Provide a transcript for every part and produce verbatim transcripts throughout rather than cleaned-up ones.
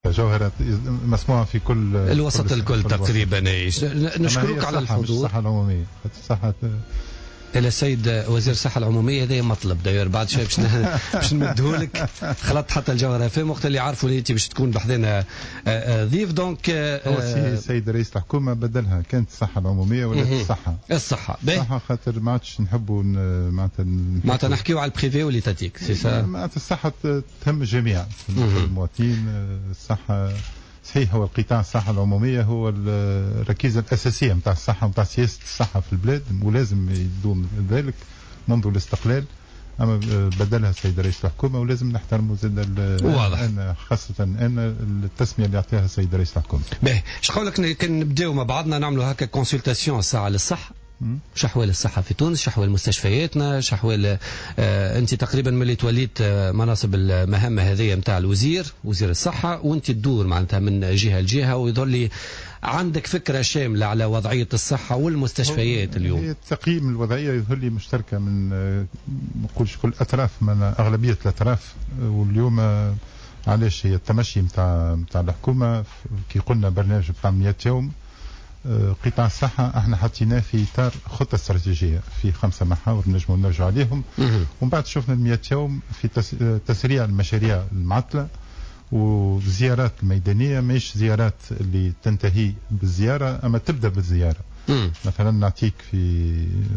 جوهرة مسموعة في كل الوسط كل الكل تقريبا. نشكرك على الصحة الحضور. الصحة العمومية الصحة الى السيد وزير الصحه العموميه. هذا مطلب داير بعد شوي باش باش نمدهولك. خلطت حتى الجوهره في وقت اللي عارفوا اللي انت باش تكون بحذنا ضيف. دونك هو السيد رئيس الحكومه بدلها، كانت الصحه العموميه ولات الصحه. الصحه الصحه خاطر ما عادش نحبوا معناتها معناتها نحكيو على البريفي والليتاتيك سي سا. معناتها الصحه تهم الجميع المواطنين. الصحه صحيح هو القطاع الصحه العموميه هو الركيزه الاساسيه نتاع الصحه ونتاع سياسه الصحه في البلاد، ولازم يدوم ذلك منذ الاستقلال. اما بدلها السيد رئيس الحكومه ولازم نحترموا زاد واضح أنا خاصه ان التسميه اللي يعطيها السيد رئيس الحكومه. باهي اش قولك كان نبداو مع بعضنا نعملوا هكا كونسلتاسيون الساعه للصحه. شحوال الصحة في تونس، شحوال مستشفياتنا، شحوال آه أنت تقريبا ملي توليت آه مناصب المهمة هذه متاع الوزير وزير الصحة، وأنت تدور معناتها من جهة لجهة، ويظل لي عندك فكرة شاملة على وضعية الصحة والمستشفيات اليوم. هي التقييم الوضعية يظهر لي مشتركة من نقولش كل أطراف، من أغلبية الأطراف. واليوم آه علاش هي التمشي متاع متاع الحكومة كي قلنا برنامج بتاع مئة يوم. قطاع الصحة احنا حطيناه في إطار خطة استراتيجية في خمسة محاور نجموا نرجع عليهم. ومن بعد شفنا المئة يوم في تسريع المشاريع المعطلة والزيارات الميدانية، مش زيارات اللي تنتهي بالزيارة أما تبدأ بالزيارة. مثلا نعطيك في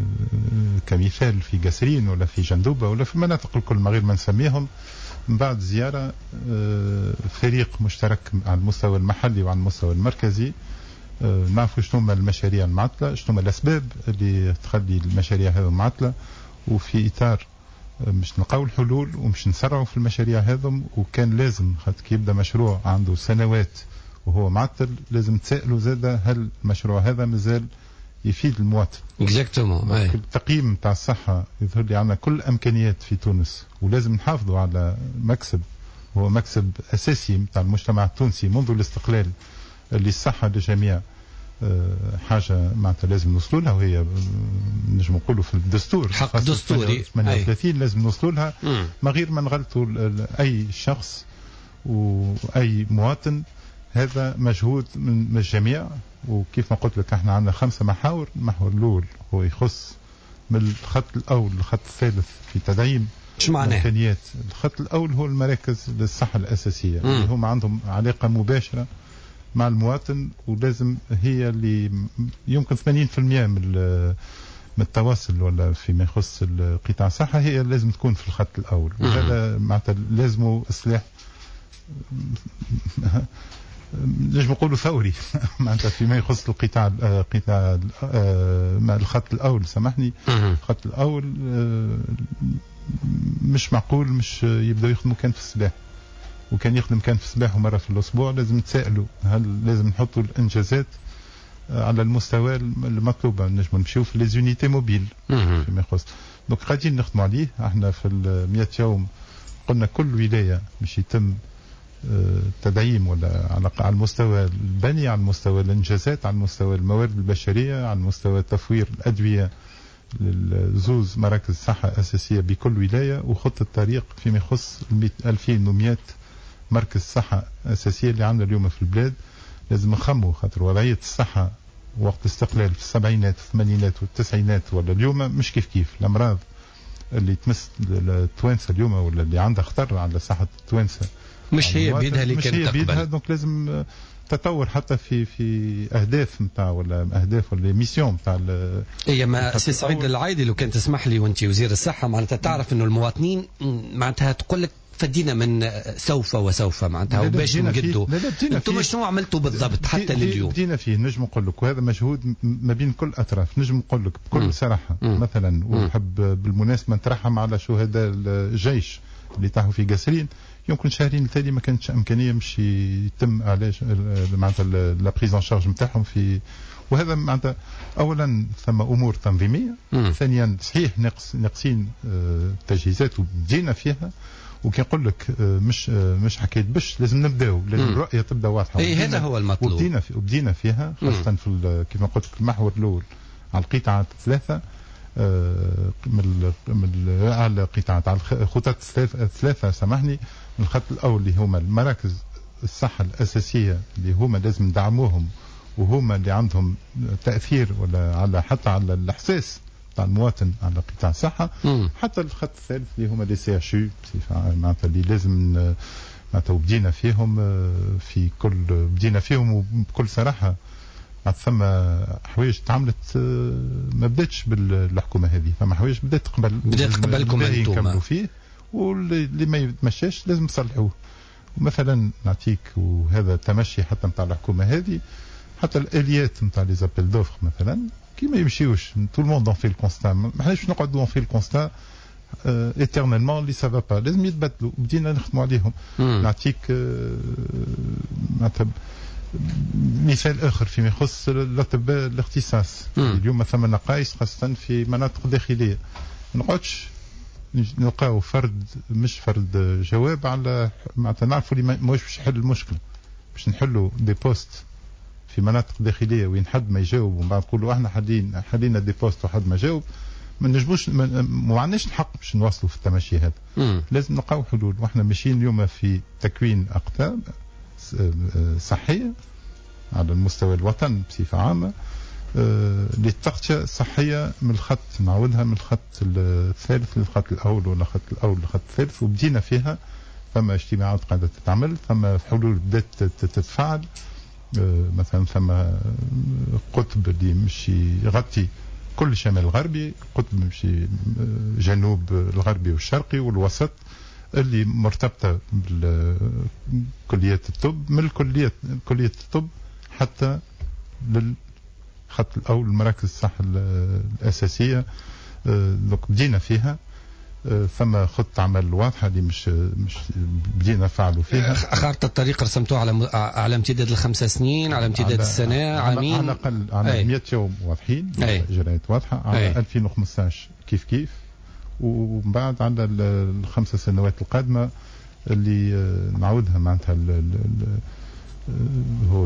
كمثال في قسرين ولا في جندوبة ولا في المناطق الكل ما غير ما نسميهم، من بعد زيارة فريق مشترك على المستوى المحلي وعلى المستوى المركزي نعرفوا شنو هما المشاريع المعطلة، شنو هما الأسباب اللي تخلي المشاريع هذه معطلة، وفي إطار مش نلقاو الحلول ومش نسرعوا في المشاريع هذم. وكان لازم خاطر كي يبدا مشروع عنده سنوات وهو معطل لازم تسألوا زاده هل المشروع هذا مازال يفيد المواطن. اكزاكتومون. التقييم تاع الصحة يظهر لي عندنا كل الإمكانيات في تونس، ولازم نحافظوا على مكسب هو مكسب أساسي تاع المجتمع التونسي منذ الاستقلال، اللي الصحة للجميع حاجة معناتها لازم نوصلوا لها، وهي نجم نقولوا في الدستور حق دستوري ثمانية وثلاثين لازم نوصلوا لها ما غير ما نغلطوا أي شخص وأي مواطن. هذا مجهود من الجميع. وكيف ما قلت لك احنا عندنا خمسة محاور. المحور الأول هو يخص من الخط الأول للخط الثالث في تدعيم إمكانيات. الخط الأول هو المراكز للصحة الأساسية م. اللي هم عندهم علاقة مباشرة مع المواطن، ولازم هي اللي يمكن ثمانين بالمئة من من التواصل ولا فيما يخص القطاع الصحة هي لازم تكون في الخط الأول. وهذا معناتها لازمه إصلاح نجم نقولوا ثوري معناتها فيما يخص القطاع قطاع مع الخط الأول. سامحني الخط الأول مش معقول مش يبدأ يخدموا كان في الصباح، وكان يخدم كان في الصباح ومرة في الأسبوع. لازم تسألوا هل لازم نحطوا الإنجازات على المستوى المطلوب. نجم نمشيو في ليزونيتي موبيل فيما يخص. دونك قاعدين نخدموا عليه احنا في المئة يوم. قلنا كل ولاية مش يتم تدعيم ولا على المستوى البني، على المستوى الإنجازات، على المستوى الموارد البشرية، على مستوى تفوير الأدوية للزوز مراكز صحة أساسية بكل ولاية، وخطة الطريق فيما يخص ألفين ومئة مركز صحة أساسية اللي عندنا اليوم في البلاد. لازم نخمو خاطر وضعية الصحة وقت الاستقلال في السبعينات والثمانينات والتسعينات ولا اليوم مش كيف كيف. الأمراض اللي تمس التوانسة اليوم ولا اللي عندها خطر على صحة التوانسة مش هي بيدها اللي كانت تقبل. دونك لازم تطور حتى في في اهداف نتاع ولا اهداف ولا ميسيون نتاع. هي ما سي سعيد العايدي لو كان تسمح لي وانت وزير الصحه معناتها تعرف انه المواطنين معناتها تقول لك فدينا من سوف وسوف معناتها وباش نقدوا. انتم شنو عملتوا بالضبط حتى لليوم؟ بدينا فيه نجم نقول لك، وهذا مجهود ما بين كل اطراف. نجم نقول لك بكل م. صراحه م. مثلا ونحب بالمناسبه نترحم على شهداء الجيش اللي طاحوا في قسرين. يمكن شهرين التالي ما كانتش امكانيه مش يتم علاج معناتها لا بريز ان شارج نتاعهم في. وهذا معناتها اولا ثم امور تنظيميه. م. ثانيا صحيح نقص ناقصين تجهيزات وبدينا فيها. وكي نقول لك مش مش حكايه بش لازم نبداو، لازم الرؤيه تبدا واضحه. اي هذا هو المطلوب. وبدينا في وبدينا فيها خاصه في كيف ما قلت لك المحور الاول على القطاعات الثلاثه من من على القطاعات على الخطط الثلاثه سامحني. من الخط الاول اللي هما المراكز الصحة الأساسية اللي هما لازم ندعموهم وهما اللي عندهم تأثير ولا على حتى على الإحساس تاع المواطن على قطاع الصحة. حتى الخط الثالث اللي هما لي سي اتش يو معناتها اللي لازم معناتها بدينا فيهم في كل بدينا فيهم وبكل صراحة ثم حوايج تعملت ما بداتش بالحكومة هذه، ثم حوايج بدات قبل بدات قبلكم انتم نكملوا فيه واللي ما يتمشاش لازم نصلحوه. مثلا نعطيك وهذا تمشي حتى نتاع الحكومة هذه، حتى الاليات نتاع لي زابيل دوفر مثلا كي ما يمشيوش تو الموند دون في الكونستا، ما حناش نقعدوا دون في الكونستا ايترنالمون اللي سافا با، لازم يتبدلوا بدينا نخدموا عليهم. نعطيك معناتها مثال اخر فيما يخص الاطباء الاختصاص. اليوم ثم نقائص خاصه في مناطق داخليه، ما نقعدش نلقاو فرد مش فرد جواب على معناتها نعرفوا اللي ماهوش باش يحل المشكله، باش نحلوا دي بوست في مناطق داخليه وين حد ما يجاوب ومن بعد نقولوا احنا حلينا حلينا دي بوست وحد ما جاوب، ما نجموش ما عندناش الحق باش نواصلوا في التمشي هذا. مم. لازم نلقاو حلول، واحنا ماشيين اليوم في تكوين اقطاب صحيه على المستوى الوطن بصفه عامه للتغطيه الصحيه من الخط نعودها من الخط الثالث للخط الاول ولا الخط الاول للخط الثالث، وبدينا فيها. ثم اجتماعات قاعده تتعمل، ثم حلول بدات تتفاعل. مثلا ثم قطب اللي مشي يغطي كل الشمال الغربي، قطب مشي جنوب الغربي والشرقي والوسط اللي مرتبطه بالكليات الطب، من الكليات كليه الطب حتى للخط الاول المراكز الصحه الاساسيه. دوك بدينا فيها، ثم خطة عمل واضحة اللي مش مش بدينا نفعلوا فيها. خارطة الطريق رسمتوها على على امتداد الخمس سنين، على امتداد على السنة، عامين، على الأقل على مئة يوم واضحين، إجراءات واضحة. على أي. ألفين وخمسطاش كيف كيف، ومن بعد على الخمس سنوات القادمة اللي نعودها معناتها هو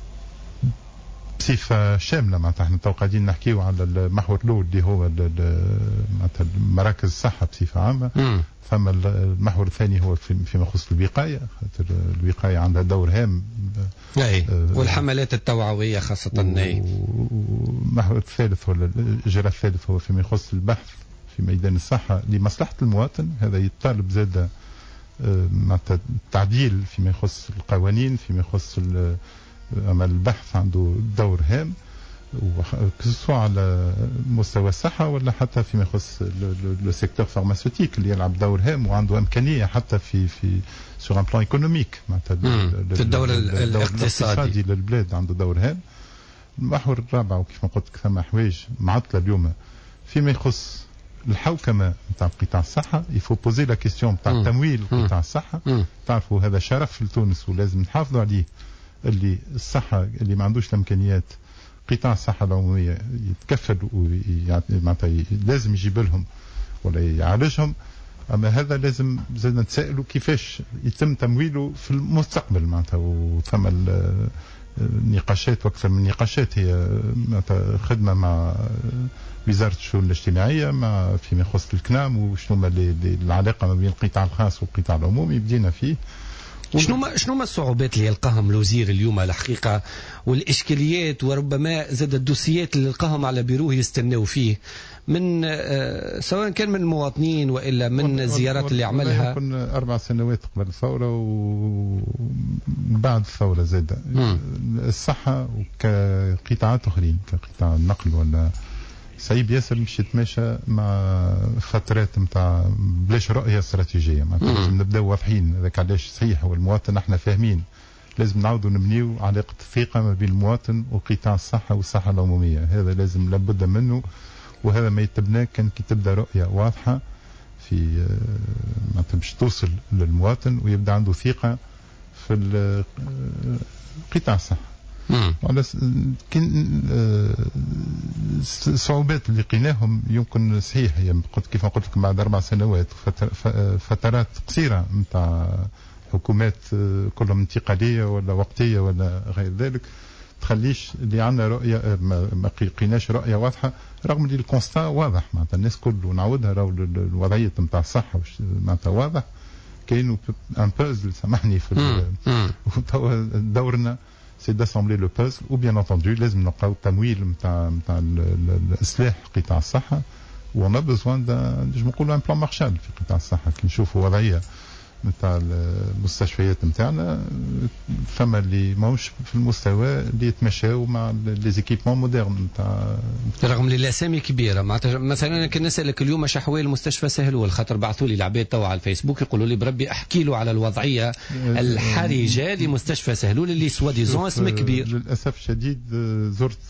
بصفة شاملة. معناتها احنا تو قاعدين نحكيو على المحور الأول اللي هو معناتها مراكز الصحة بصفة عامة. م. ثم المحور الثاني هو فيما يخص الوقاية، خاطر الوقاية عندها دور هام. أي. والحملات التوعوية خاصة. والمحور الثالث ولا الإجراء الثالث هو فيما يخص البحث في ميدان الصحة لمصلحة المواطن. هذا يتطلب زاد معناتها التعديل فيما يخص القوانين، فيما يخص أما البحث عنده دور هام سواء على مستوى الصحة ولا حتى فيما يخص السيكتور فارماسيوتيك اللي يلعب دور هام وعنده إمكانية حتى في في سور ان بلان ايكونوميك معناتها في الدور الاقتصادي للبلاد عنده دور هام. المحور الرابع وكيف ما قلت لك ثم حوايج معطلة اليوم فيما يخص الحوكمة نتاع قطاع الصحة. يفو بوزي لا كيستيون نتاع تمويل قطاع الصحة. تعرفوا هذا شرف لتونس ولازم نحافظوا عليه، اللي الصحة اللي ما عندوش الامكانيات قطاع الصحة العمومية يتكفل معناتها لازم يجيب لهم ولا يعالجهم. اما هذا لازم زاد نتسائلوا كيفاش يتم تمويله في المستقبل معناتها. وثم النقاشات واكثر من نقاشات هي معناتها خدمة مع وزارة الشؤون الاجتماعية مع فيما يخص الكنام وشنو العلاقة ما بين القطاع الخاص والقطاع العمومي بدينا فيه. شنو ما شنو ما الصعوبات اللي يلقاهم الوزير اليوم الحقيقه والاشكاليات وربما زاد الدوسيات اللي يلقاهم على بيروه يستناو فيه من آه سواء كان من المواطنين والا من الزيارات اللي عملها؟ كنا اربع سنوات قبل الثوره وبعد الثوره زاد الصحه وكقطاعات اخرين كقطاع النقل ولا صعيب ياسر مش يتماشى مع فترات نتاع بلاش رؤيه استراتيجيه. لازم نبداو واضحين هذاك علاش صحيح هو المواطن احنا فاهمين لازم نعاودوا نبنيو علاقه الثقه ما بين المواطن وقطاع الصحه والصحه العموميه. هذا لازم لابد منه، وهذا ما يتبنى كان كي تبدا رؤيه واضحه في ما باش توصل للمواطن ويبدا عنده ثقه في قطاع الصحه. على كن الصعوبات اللي لقيناهم يمكن صحيح هي قلت كيف قلت لكم بعد اربع سنوات فترات قصيره نتاع حكومات كلهم انتقاليه ولا وقتيه ولا غير ذلك تخليش اللي عندنا رؤيه ما لقيناش رؤيه واضحه رغم اللي الكونستا واضح معناتها الناس كل ونعودها راهو الوضعيه نتاع الصحه معناتها واضح كاين ان بازل سامحني في دورنا سي داسامبلي لو بازل و بيان انتوندو لازم نلقاو التمويل نتاع نتاع الاصلاح قطاع الصحه و on a besoin d'un نجم نقولوا ان بلان مارشال في قطاع الصحه. كي نشوفوا وضعيه نتاع المستشفيات نتاعنا ثم اللي ماهوش في المستوى اللي يتمشاو مع لي زيكيبمون مودرن نتاع رغم اللي الاسامي كبيره. مثلا انا كان نسالك اليوم اش احوال مستشفى سهلول خاطر بعثوا لي العباد توا على الفيسبوك يقولوا لي بربي احكي له على الوضعيه الحرجه لمستشفى سهلول اللي سوا ديزون اسم كبير. للاسف الشديد زرت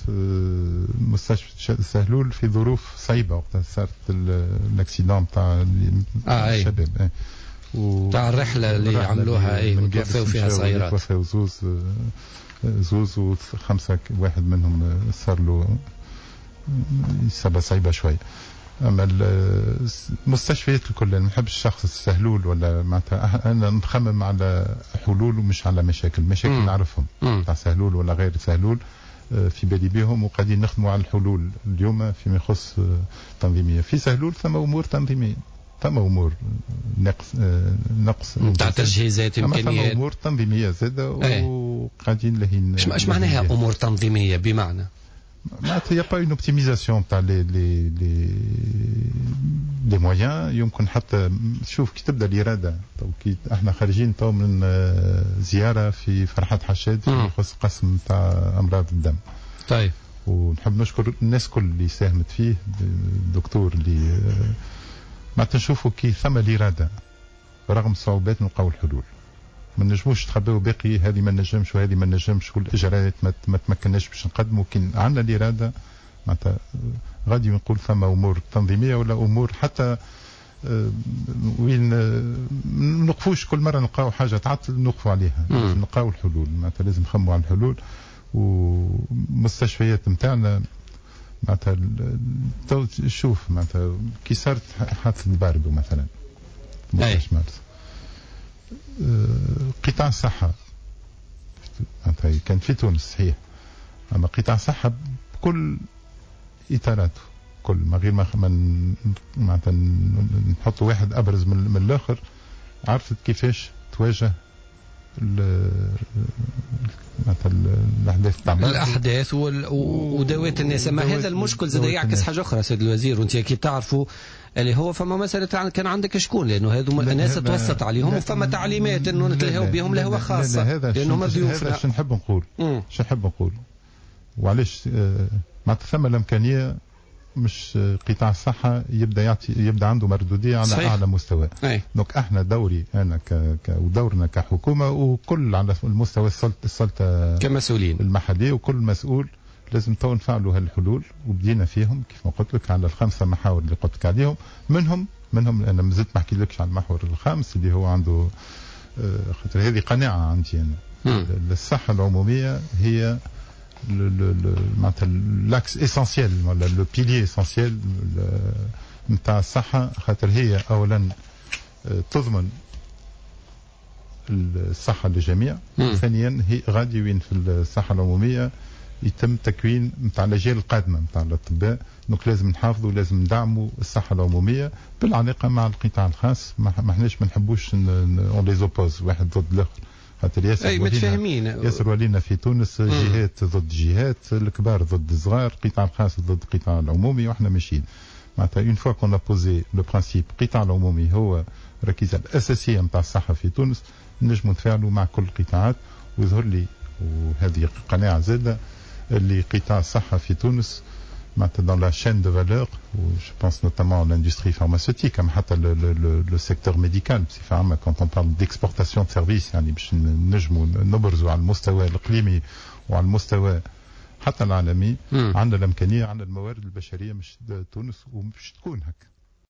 مستشفى سهلول في ظروف صعيبه وقت صارت الاكسيدون تاع الشباب و... تاع الرحله اللي عملوها اي وتوفوا فيها صغيرات توفوا زوز زوز وخمسه واحد منهم صار له اصابه صعيبه شويه. اما المستشفيات الكل ما نحبش الشخص السهلول ولا معناتها انا نخمم على حلول ومش على مشاكل. مشاكل نعرفهم تاع سهلول ولا غير سهلول في بالي بهم وقاعدين نخدموا على الحلول اليوم فيما يخص تنظيميه. في سهلول ثم امور تنظيميه ثم امور نقص نقص نتاع تجهيزات امكانيات ثم امور تنظيميه زاده وقاعدين لهين. ايش معناها امور تنظيميه؟ بمعنى معناتها يا با اون اوبتيميزاسيون تاع لي لي لي لي مويان. يمكن حتى شوف كي تبدا الاراده تو كي احنا خارجين تو من زياره في فرحات حشاد في يخص قسم تاع امراض الدم. طيب ونحب نشكر الناس كل اللي ساهمت فيه الدكتور اللي ما تنشوفوا كي ثم الإرادة رغم الصعوبات نلقاو الحلول. ما نجموش تخبيو باقي هذه ما نجمش وهذه ما نجمش كل إجراءات ما تمكناش باش نقدموا. كي عندنا الإرادة معناتها غادي نقول ثم أمور تنظيمية ولا أمور حتى وين ما نوقفوش كل مرة نلقاو حاجة تعطل نوقفوا عليها. لازم نلقاو الحلول معناتها لازم نخموا على الحلول. ومستشفيات نتاعنا معناتها تو شوف معناتها كي صارت حادثة باردو مثلا مستشفى مارس قطاع الصحة معناتها كان في تونس صحيح. أما قطاع الصحة بكل إطاراته كل ما غير ما معناتها نحط واحد أبرز من, من الآخر عرفت كيفاش تواجه مثلا الاحداث تاع الاحداث ودوات الناس. ما هذا المشكل زاد يعكس حاجه اخرى سيد الوزير وانت كي تعرفوا اللي هو فما مساله كان عندك شكون لانه هذو الناس توسط عليهم وفما تعليمات انه نتلهوا بهم لهوه خاصه لانهم ضيوفنا. هذا شنو نحب نقول شنو نحب نقول وعلاش معناتها ثم الامكانيه مش قطاع الصحة يبدأ يعطي يبدأ عنده مردودية على صحيح. أعلى مستوى. دونك احنا دوري أنا ك... ك... ودورنا كحكومة وكل على المستوى السلطة السلطة كمسؤولين المحلية وكل مسؤول لازم تو نفعلوا هالحلول وبدينا فيهم كيف ما قلت لك على الخمسة محاور اللي قلت لك عليهم. منهم منهم أنا مازلت ما حكي لكش على المحور الخامس اللي هو عنده خاطر هذه قناعة عندي أنا. الصحة العمومية هي معناتها لاكس اسونسيال ولا لو بيلي اسونسيال نتاع الصحه خاطر هي اولا تضمن الصحه للجميع. ثانيا هي غادي وين في الصحه العموميه يتم تكوين نتاع الاجيال القادمه نتاع الاطباء. دونك لازم نحافظوا لازم ندعموا الصحه العموميه بالعلاقه مع القطاع الخاص. ما احناش ما نحبوش اون لي زوبوز واحد ضد الاخر خاطر ياسر اي متفاهمين ياسر ولينا في تونس جهات ضد جهات الكبار ضد الصغار القطاع الخاص ضد القطاع العمومي واحنا ماشيين معناتها اون فوا كون بوزي لو برانسيب القطاع العمومي هو الركيزه الاساسيه نتاع الصحه في تونس نجموا نتفاعلوا مع كل القطاعات. ويظهر لي وهذه قناعه زاده اللي قطاع الصحه في تونس معناتها dans la chaîne de valeur je pense notamment à l'industrie pharmaceutique mais حتى le secteur médical بصفة عامة quand on parle d'exportation de services يعني باش نجموا نبرزوا على المستوى الإقليمي وعلى المستوى حتى العالمي. عندنا الإمكانية عندنا الموارد البشرية مش تونس ومش تكون هكا.